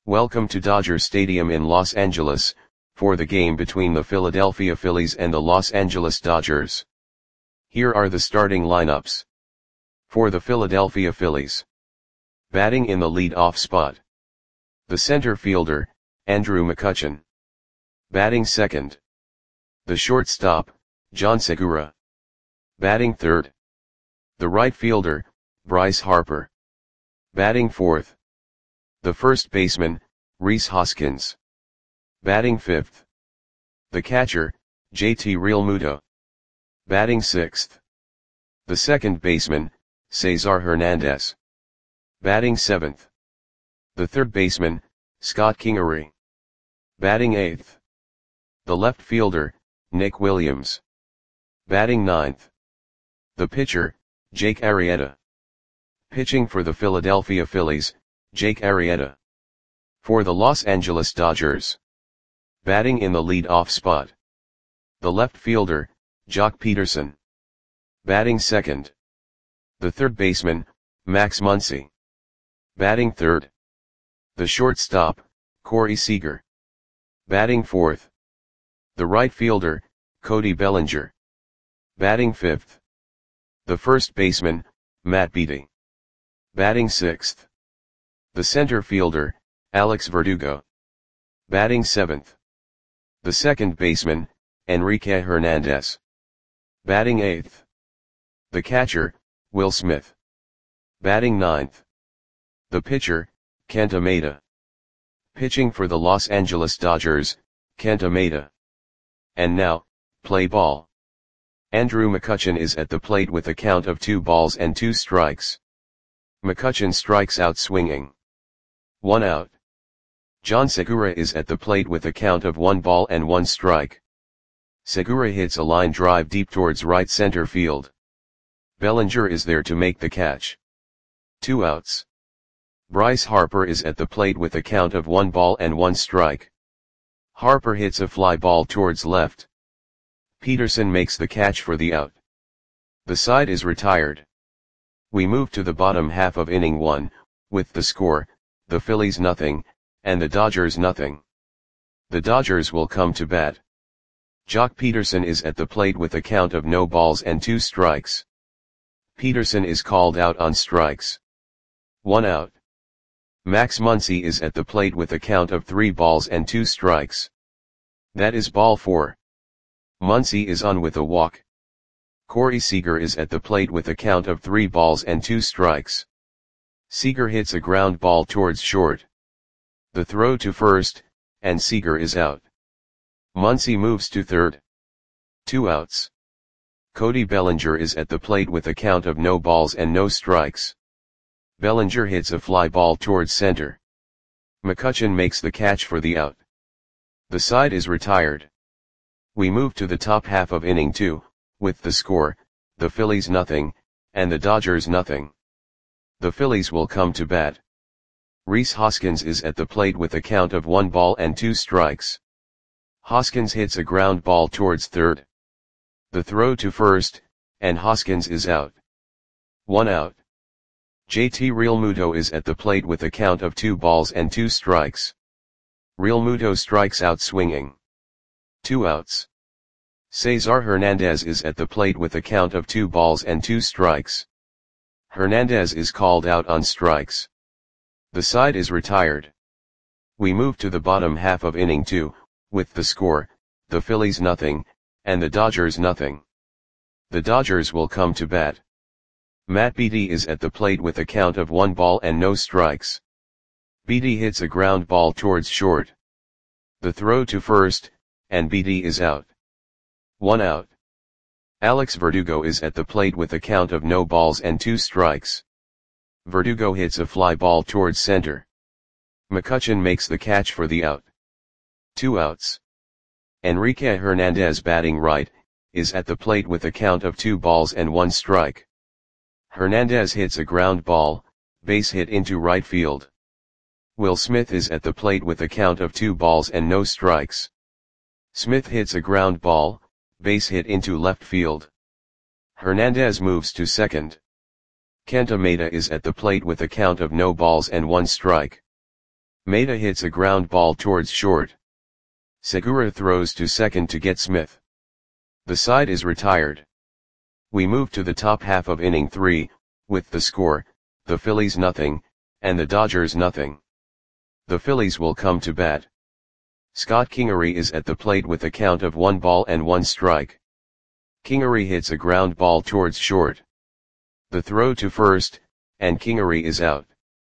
Welcome to Dodger Stadium in Los Angeles, for the game between the Philadelphia Phillies and the Los Angeles Dodgers. Here are the starting lineups. For the Philadelphia Phillies. Batting in the lead-off spot. The center fielder, Andrew McCutchen. Batting second. The shortstop, John Segura. Batting third. The right fielder, Bryce Harper. Batting fourth. The first baseman, Rhys Hoskins. Batting fifth. The catcher, JT Realmuto. Batting sixth. The second baseman, Cesar Hernandez. Batting seventh. The third baseman, Scott Kingery. Batting eighth. The left fielder, Nick Williams. Batting ninth. The pitcher, Jake Arrieta. Pitching for the Philadelphia Phillies, Jake Arrieta. For the Los Angeles Dodgers. Batting in the lead-off spot. The left fielder, Joc Pederson. Batting second. The third baseman, Max Muncy. Batting third. The shortstop, Corey Seager. Batting fourth. The right fielder, Cody Bellinger. Batting fifth. The first baseman, Matt Beaty. Batting sixth. The center fielder, Alex Verdugo. Batting seventh. The second baseman, Enrique Hernandez. Batting eighth. The catcher, Will Smith. Batting ninth. The pitcher, Kenta Maeda. Pitching for the Los Angeles Dodgers, Kenta Maeda. And now, play ball. Andrew McCutchen is at the plate with a count of 2 balls and 2 strikes. McCutchen strikes out swinging. 1 out. John Segura is at the plate with a count of 1 ball and 1 strike. Segura hits a line drive deep towards right center field. Bellinger is there to make the catch. 2 outs. Bryce Harper is at the plate with a count of 1 ball and 1 strike. Harper hits a fly ball towards left. Pederson makes the catch for the out. The side is retired. We move to the bottom half of inning 1, with the score, the Phillies nothing, and the Dodgers nothing. The Dodgers will come to bat. Joc Pederson is at the plate with a count of no balls and 2 strikes. Pederson is called out on strikes. 1 out. Max Muncy is at the plate with a count of 3 balls and 2 strikes. That is ball 4. Muncy is on with a walk. Corey Seager is at the plate with a count of 3 balls and 2 strikes. Seager hits a ground ball towards short. The throw to first, and Seager is out. Muncy moves to third. 2 outs. Cody Bellinger is at the plate with a count of no balls and no strikes. Bellinger hits a fly ball towards center. McCutchen makes the catch for the out. The side is retired. We move to the top half of inning 2, with the score, the Phillies nothing, and the Dodgers nothing. The Phillies will come to bat. Rhys Hoskins is at the plate with a count of 1 ball and 2 strikes. Hoskins hits a ground ball towards third. The throw to first, and Hoskins is out. 1 out. JT Realmuto is at the plate with a count of 2 balls and 2 strikes. Realmuto strikes out swinging. 2 outs. Cesar Hernandez is at the plate with a count of 2 balls and 2 strikes. Hernandez is called out on strikes. The side is retired. We move to the bottom half of inning 2, with the score, the Phillies nothing, and the Dodgers nothing. The Dodgers will come to bat. Matt Beaty is at the plate with a count of 1 ball and no strikes. Beaty hits a ground ball towards short. The throw to first, and Beaty is out. 1 out. Alex Verdugo is at the plate with a count of no balls and 2 strikes. Verdugo hits a fly ball towards center. McCutchen makes the catch for the out. 2 outs. Enrique Hernandez, batting right, is at the plate with a count of 2 balls and 1 strike. Hernandez hits a ground ball, base hit into right field. Will Smith is at the plate with a count of 2 balls and no strikes. Smith hits a ground ball, base hit into left field. Hernandez moves to second. Kenta Maeda is at the plate with a count of no balls and 1 strike. Maeda hits a ground ball towards short. Segura throws to second to get Smith. The side is retired. We move to the top half of inning 3, with the score, the Phillies nothing, and the Dodgers nothing. The Phillies will come to bat. Scott Kingery is at the plate with a count of 1 ball and 1 strike. Kingery hits a ground ball towards short. The throw to first, and Kingery is out.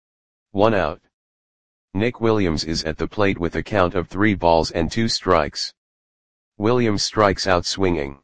1 out. Nick Williams is at the plate with a count of 3 balls and 2 strikes. Williams strikes out swinging.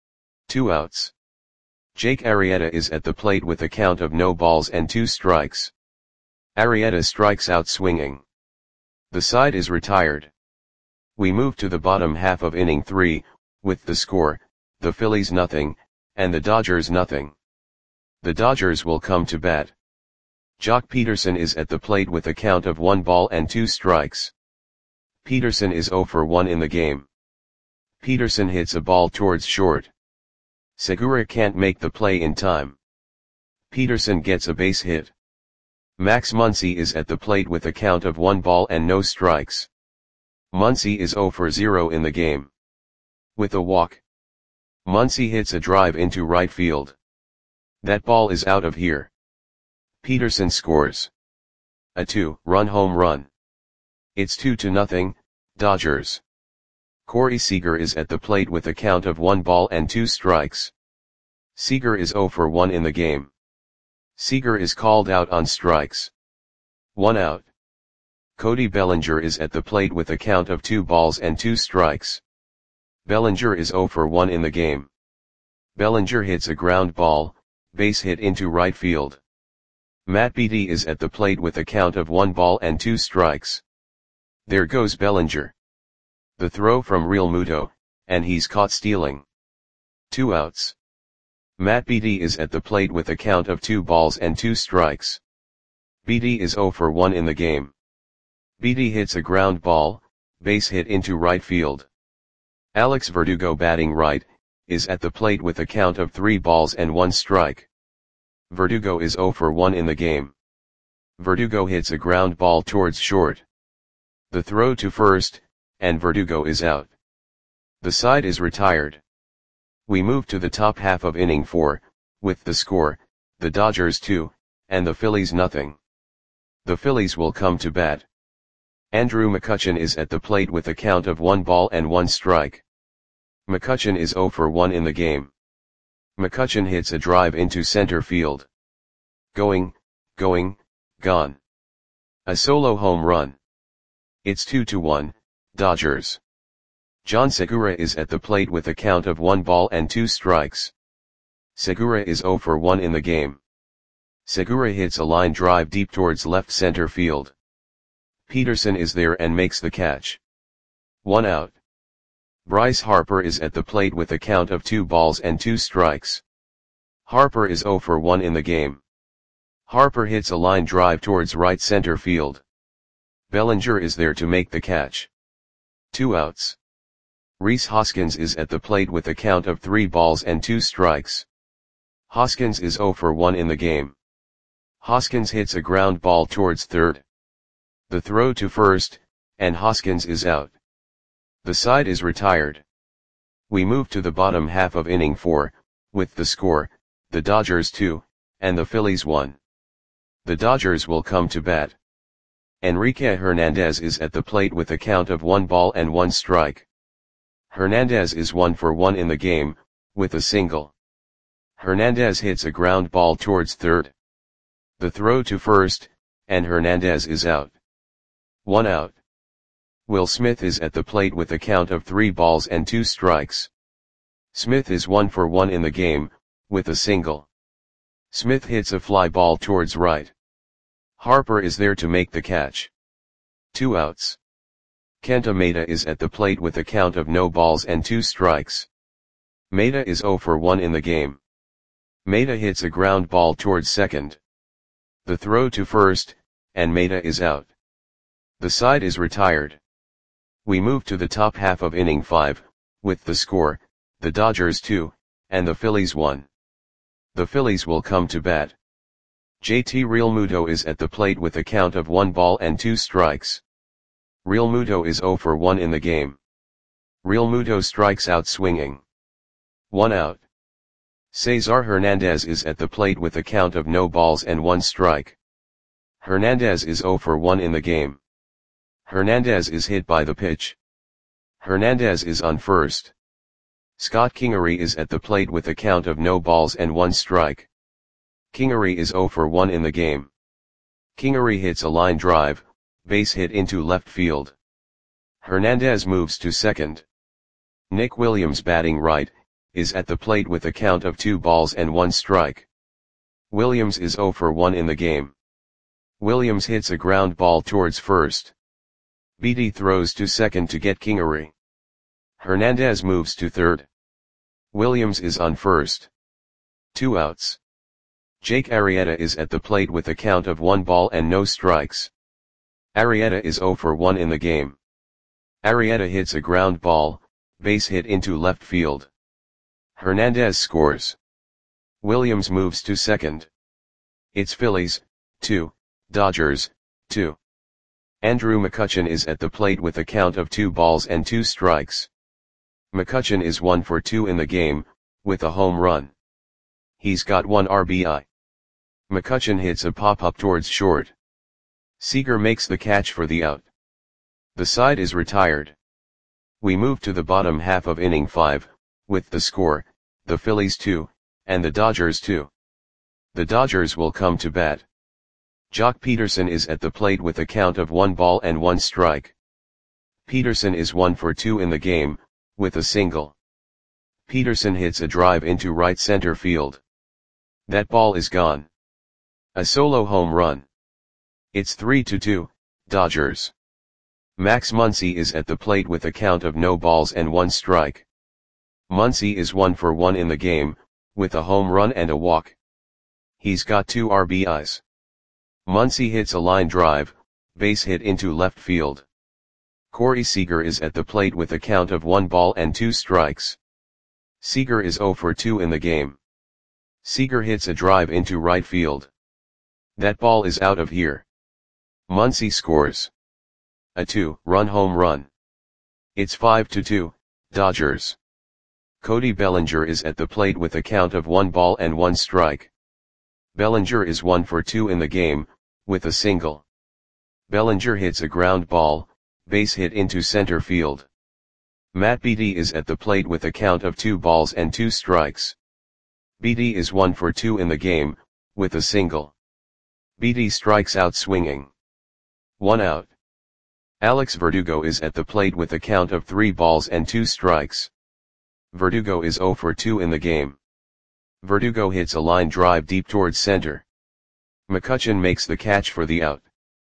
2 outs. Jake Arrieta is at the plate with a count of no balls and 2 strikes. Arrieta strikes out swinging. The side is retired. We move to the bottom half of inning 3, with the score, the Phillies nothing, and the Dodgers nothing. The Dodgers will come to bat. Jock Peterson is at the plate with a count of 1 ball and 2 strikes. Peterson is 0 for 1 in the game. Peterson hits a ball towards short. Segura can't make the play in time. Peterson gets a base hit. Max Muncy is at the plate with a count of 1 ball and no strikes. Muncy is 0 for 0 in the game. With a walk, Muncy hits a drive into right field. That ball is out of here. Peterson scores a 2-run home run. It's 2-0, Dodgers. Corey Seager is at the plate with a count of 1 ball and 2 strikes. Seager is 0 for 1 in the game. Seager is called out on strikes. 1 out. Cody Bellinger is at the plate with a count of 2 balls and 2 strikes. Bellinger is 0 for 1 in the game. Bellinger hits a ground ball, base hit into right field. Matt Beattie is at the plate with a count of 1 ball and 2 strikes. There goes Bellinger. The throw from Real Muto, and he's caught stealing. 2 outs. Matt Beattie is at the plate with a count of 2 balls and 2 strikes. Beattie is 0 for 1 in the game. Beattie hits a ground ball, base hit into right field. Alex Verdugo, batting right, is at the plate with a count of 3 balls and 1 strike. Verdugo is 0 for 1 in the game. Verdugo hits a ground ball towards short. The throw to first, and Verdugo is out. The side is retired. We move to the top half of inning 4, with the score, the Dodgers 2, and the Phillies nothing. The Phillies will come to bat. Andrew McCutchen is at the plate with a count of 1 ball and 1 strike. McCutchen is 0 for 1 in the game. McCutchen hits a drive into center field. Going, gone. A solo home run. It's 2-1, Dodgers. John Segura is at the plate with a count of 1 ball and 2 strikes. Segura is 0 for 1 in the game. Segura hits a line drive deep towards left center field. Peterson is there and makes the catch. 1 out. Bryce Harper is at the plate with a count of 2 balls and 2 strikes. Harper is 0 for 1 in the game. Harper hits a line drive towards right center field. Bellinger is there to make the catch. 2 outs. Rhys Hoskins is at the plate with a count of 3 balls and 2 strikes. Hoskins is 0 for 1 in the game. Hoskins hits a ground ball towards third. The throw to first, and Hoskins is out. The side is retired. We move to the bottom half of inning 4, with the score, the Dodgers 2, and the Phillies 1. The Dodgers will come to bat. Enrique Hernandez is at the plate with a count of 1 ball and 1 strike. Hernandez is 1 for 1 in the game, with a single. Hernandez hits a ground ball towards third. The throw to first, and Hernandez is out. 1 out. Will Smith is at the plate with a count of 3 balls and 2 strikes. Smith is 1 for 1 in the game, with a single. Smith hits a fly ball towards right. Harper is there to make the catch. 2 outs. Kenta Maeda is at the plate with a count of no balls and 2 strikes. Maeda is 0 for 1 in the game. Maeda hits a ground ball towards second. The throw to first, and Maeda is out. The side is retired. We move to the top half of inning 5, with the score, the Dodgers 2, and the Phillies 1. The Phillies will come to bat. JT Realmuto is at the plate with a count of 1 ball and 2 strikes. Realmuto is 0 for 1 in the game. Realmuto strikes out swinging. 1 out. Cesar Hernandez is at the plate with a count of no balls and 1 strike. Hernandez is 0 for 1 in the game. Hernandez is hit by the pitch. Hernandez is on first. Scott Kingery is at the plate with a count of no balls and 1 strike. Kingery is 0 for 1 in the game. Kingery hits a line drive, base hit into left field. Hernandez moves to second. Nick Williams, batting right, is at the plate with a count of 2 balls and 1 strike. Williams is 0 for 1 in the game. Williams hits a ground ball towards first. Beatty throws to second to get Kingery. Hernandez moves to third. Williams is on first. 2 outs. Jake Arrieta is at the plate with a count of 1 ball and no strikes. Arrieta is 0 for 1 in the game. Arrieta hits a ground ball, base hit into left field. Hernandez scores. Williams moves to second. It's Phillies, 2, Dodgers, 2. Andrew McCutchen is at the plate with a count of 2 balls and 2 strikes. McCutchen is 1 for 2 in the game, with a home run. He's got 1 RBI. McCutchen hits a pop-up towards short. Seager makes the catch for the out. The side is retired. We move to the bottom half of inning 5, with the score, the Phillies 2, and the Dodgers 2. The Dodgers will come to bat. Jock Peterson is at the plate with a count of 1 ball and 1 strike. Peterson is 1 for 2 in the game, with a single. Peterson hits a drive into right center field. That ball is gone. A solo home run. It's 3-2, Dodgers. Max Muncy is at the plate with a count of no balls and 1 strike. Muncy is 1 for 1 in the game, with a home run and a walk. He's got 2 RBIs. Muncy hits a line drive, base hit into left field. Corey Seager is at the plate with a count of 1 ball and 2 strikes. Seager is 0 for 2 in the game. Seager hits a drive into right field. That ball is out of here. Muncy scores. A 2-run home run. It's 5-2, Dodgers. Cody Bellinger is at the plate with a count of 1 ball and 1 strike. Bellinger is 1 for 2 in the game, with a single. Bellinger hits a ground ball, base hit into center field. Matt Beatty is at the plate with a count of 2 balls and 2 strikes. Beatty is 1 for 2 in the game, with a single. Beatty strikes out swinging. 1 out. Alex Verdugo is at the plate with a count of 3 balls and 2 strikes. Verdugo is 0 for 2 in the game. Verdugo hits a line drive deep towards center. McCutchen makes the catch for the out.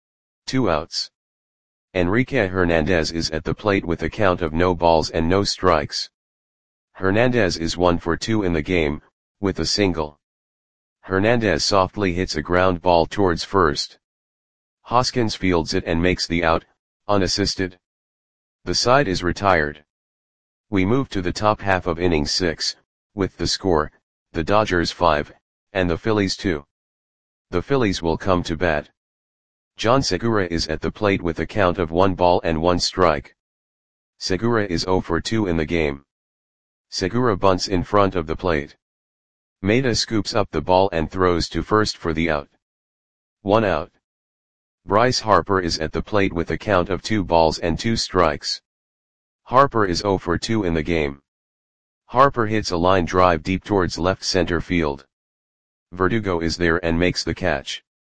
2 outs. Enrique Hernandez is at the plate with a count of no balls and no strikes. Hernandez is 1 for 2 in the game, with a single. Hernandez softly hits a ground ball towards first. Hoskins fields it and makes the out, unassisted. The side is retired. We move to the top half of inning 6, with the score, the Dodgers 5, and the Phillies 2. The Phillies will come to bat. John Segura is at the plate with a count of 1 ball and 1 strike. Segura is 0 for 2 in the game. Segura bunts in front of the plate. Maeda scoops up the ball and throws to first for the out. 1 out. Bryce Harper is at the plate with a count of 2 balls and 2 strikes. Harper is 0 for 2 in the game. Harper hits a line drive deep towards left center field. Verdugo is there and makes the catch.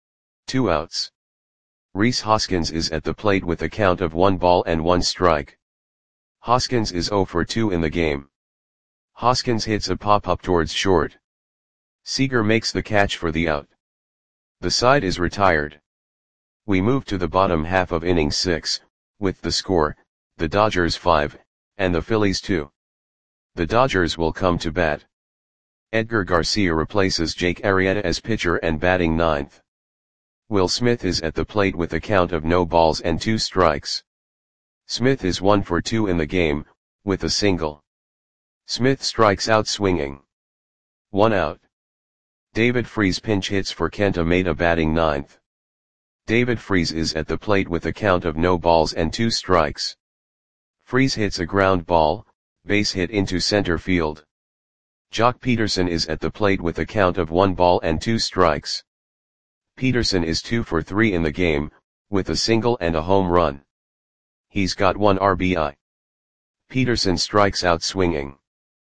2 outs. Rhys Hoskins is at the plate with a count of 1 ball and 1 strike. Hoskins is 0 for 2 in the game. Hoskins hits a pop-up towards short. Seager makes the catch for the out. The side is retired. We move to the bottom half of inning 6, with the score, the Dodgers 5, and the Phillies 2. The Dodgers will come to bat. Edgar Garcia replaces Jake Arrieta as pitcher and batting ninth. Will Smith is at the plate with a count of no balls and 2 strikes. Smith is 1 for 2 in the game, with a single. Smith strikes out swinging. 1 out. David Freese pinch hits for Kenta Maeda batting ninth. David Freese is at the plate with a count of no balls and 2 strikes. Freese hits a ground ball, base hit into center field. Jock Peterson is at the plate with a count of 1 ball and 2 strikes. Peterson is 2 for 3 in the game, with a single and a home run. He's got 1 RBI. Peterson strikes out swinging.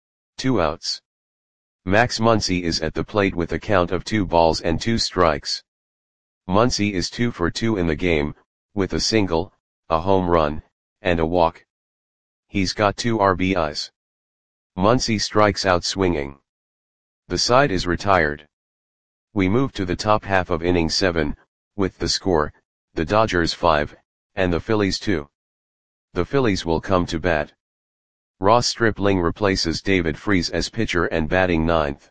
2 outs. Max Muncy is at the plate with a count of 2 balls and 2 strikes. Muncy is 2 for 2 in the game, with a single, a home run, and a walk. He's got 2 RBIs. Muncy strikes out swinging. The side is retired. We move to the top half of inning 7, with the score, the Dodgers 5, and the Phillies 2. The Phillies will come to bat. Ross Stripling replaces David Freese as pitcher and batting ninth.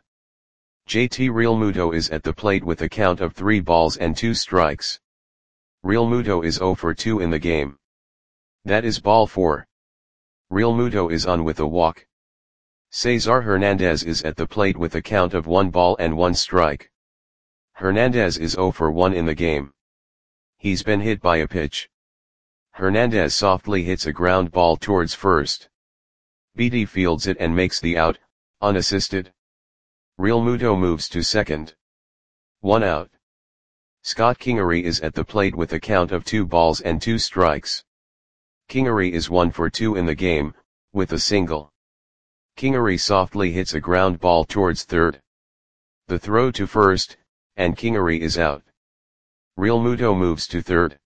JT Realmuto is at the plate with a count of 3 balls and 2 strikes. Realmuto is 0 for 2 in the game. That is ball 4. Realmuto is on with a walk. Cesar Hernandez is at the plate with a count of 1 ball and 1 strike. Hernandez is 0 for 1 in the game. He's been hit by a pitch. Hernandez softly hits a ground ball towards first. Beatty fields it and makes the out, unassisted. Realmuto moves to second. 1 out. Scott Kingery is at the plate with a count of 2 balls and 2 strikes. Kingery is 1 for 2 in the game, with a single. Kingery softly hits a ground ball towards third. The throw to first, and Kingery is out. Realmuto moves to third.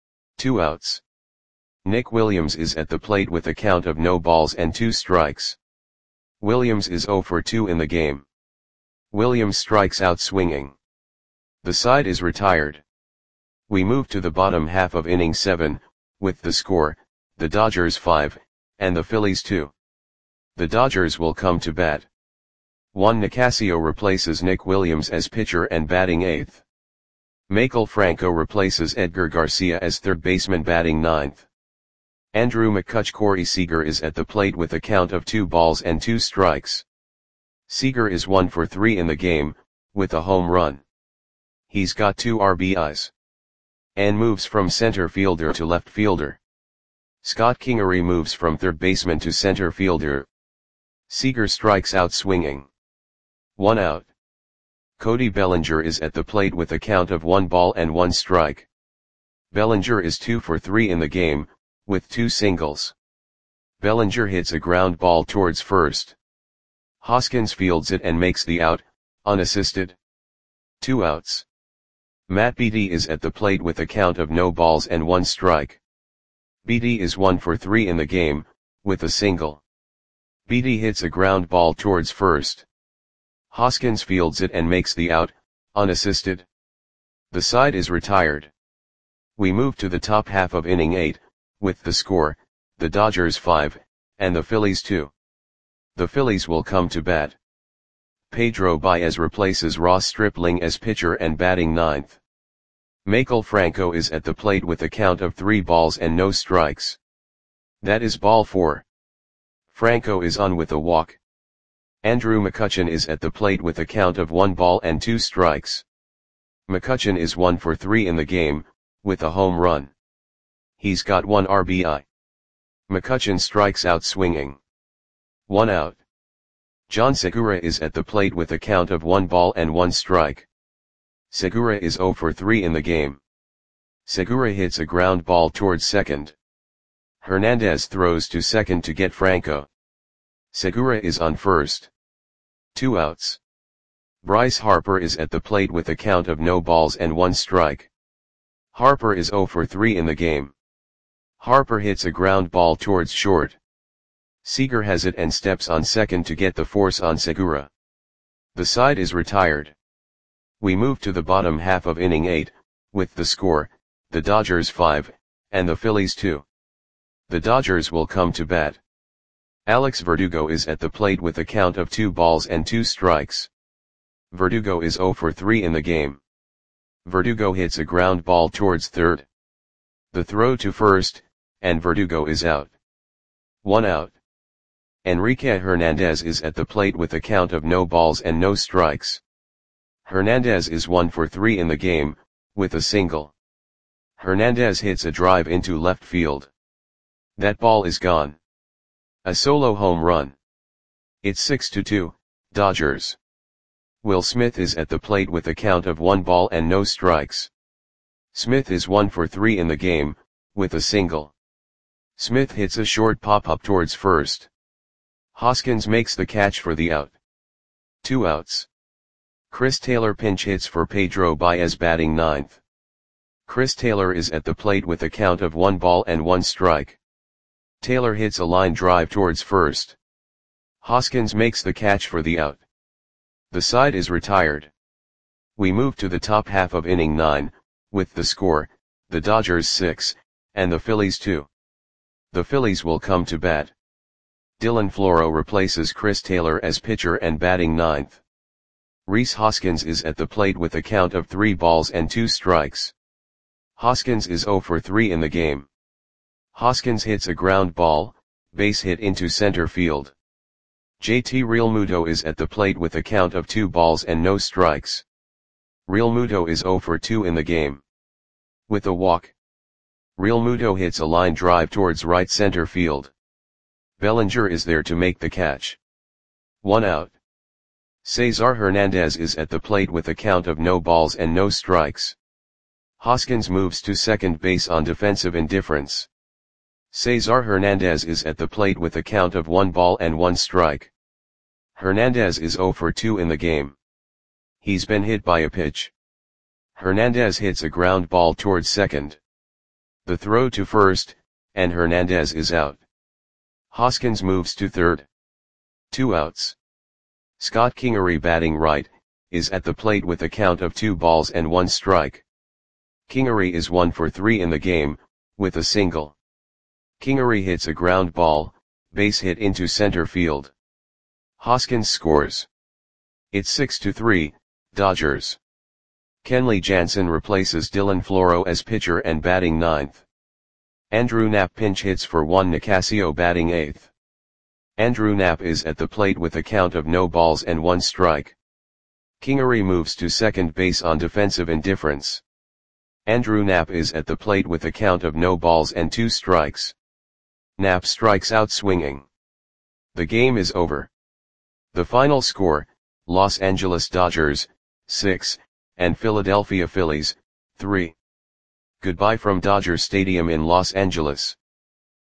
2 outs. Nick Williams is at the plate with a count of no balls and 2 strikes. Williams is 0 for 2 in the game. Williams strikes out swinging. The side is retired. We move to the bottom half of inning 7, with the score, the Dodgers 5, and the Phillies 2. The Dodgers will come to bat. Juan Nicasio replaces Nick Williams as pitcher and batting 8th. Maikel Franco replaces Edgar Garcia as third baseman batting 9th. Andrew McCutch. Corey Seager is at the plate with a count of 2 balls and 2 strikes. Seager is 1 for 3 in the game, with a home run. He's got 2 RBIs. And moves from center fielder to left fielder. Scott Kingery moves from third baseman to center fielder. Seager strikes out swinging. 1 out. Cody Bellinger is at the plate with a count of 1 ball and 1 strike. Bellinger is 2 for 3 in the game, with 2 singles. Bellinger hits a ground ball towards first. Hoskins fields it and makes the out, unassisted. 2 outs. Matt Beatty is at the plate with a count of no balls and 1 strike. Beatty is 1 for 3 in the game, with a single. Beatty hits a ground ball towards first. Hoskins fields it and makes the out, unassisted. The side is retired. We move to the top half of inning 8, with the score, the Dodgers 5, and the Phillies 2. The Phillies will come to bat. Pedro Baez replaces Ross Stripling as pitcher and batting 9th. Maikel Franco is at the plate with a count of 3 balls and no strikes. That is ball 4. Franco is on with a walk. Andrew McCutchen is at the plate with a count of 1 ball and 2 strikes. McCutchen is 1 for 3 in the game, with a home run. He's got 1 RBI. McCutchen strikes out swinging. 1 out. John Segura is at the plate with a count of 1 ball and 1 strike. Segura is 0 for 3 in the game. Segura hits a ground ball towards second. Hernandez throws to second to get Franco. Segura is on first. 2 outs. Bryce Harper is at the plate with a count of no balls and 1 strike. Harper is 0 for 3 in the game. Harper hits a ground ball towards short. Seager has it and steps on second to get the force on Segura. The side is retired. We move to the bottom half of inning 8, with the score, the Dodgers 5, and the Phillies 2. The Dodgers will come to bat. Alex Verdugo is at the plate with a count of 2 balls and 2 strikes. Verdugo is 0 for 3 in the game. Verdugo hits a ground ball towards third. The throw to first, and Verdugo is out. 1 out. Enrique Hernandez is at the plate with a count of no balls and no strikes. Hernandez is 1 for 3 in the game, with a single. Hernandez hits a drive into left field. That ball is gone. A solo home run. It's 6-2, Dodgers. Will Smith is at the plate with a count of 1 ball and no strikes. Smith is 1 for 3 in the game, with a single. Smith hits a short pop-up towards first. Hoskins makes the catch for the out. 2 outs. Chris Taylor pinch hits for Pedro Baez batting ninth. Chris Taylor is at the plate with a count of 1 ball and 1 strike. Taylor hits a line drive towards first. Hoskins makes the catch for the out. The side is retired. We move to the top half of inning 9, with the score, the Dodgers 6, and the Phillies 2. The Phillies will come to bat. Dylan Floro replaces Chris Taylor as pitcher and batting ninth. Rhys Hoskins is at the plate with a count of 3 balls and 2 strikes. Hoskins is 0 for 3 in the game. Hoskins hits a ground ball, base hit into center field. JT Realmuto is at the plate with a count of 2 balls and no strikes. Realmuto is 0 for 2 in the game. With a walk. Realmuto hits a line drive towards right center field. Bellinger is there to make the catch. 1 out. Cesar Hernandez is at the plate with a count of no balls and no strikes. Hoskins moves to second base on defensive indifference. Cesar Hernandez is at the plate with a count of 1 ball and 1 strike. Hernandez is 0 for 2 in the game. He's been hit by a pitch. Hernandez hits a ground ball towards second. The throw to first, and Hernandez is out. Hoskins moves to third. 2 outs. Scott Kingery batting right, is at the plate with a count of 2 balls and 1 strike. Kingery is 1 for 3 in the game, with a single. Kingery hits a ground ball, base hit into center field. Hoskins scores. It's 6-3, Dodgers. Kenley Jansen replaces Dylan Floro as pitcher and batting ninth. Andrew Knapp pinch hits for Juan Nicasio batting eighth. Andrew Knapp is at the plate with a count of no balls and 1 strike. Kingery moves to second base on defensive indifference. Andrew Knapp is at the plate with a count of no balls and 2 strikes. Knapp strikes out swinging. The game is over. The final score, Los Angeles Dodgers, 6, and Philadelphia Phillies, 3. Goodbye from Dodger Stadium in Los Angeles.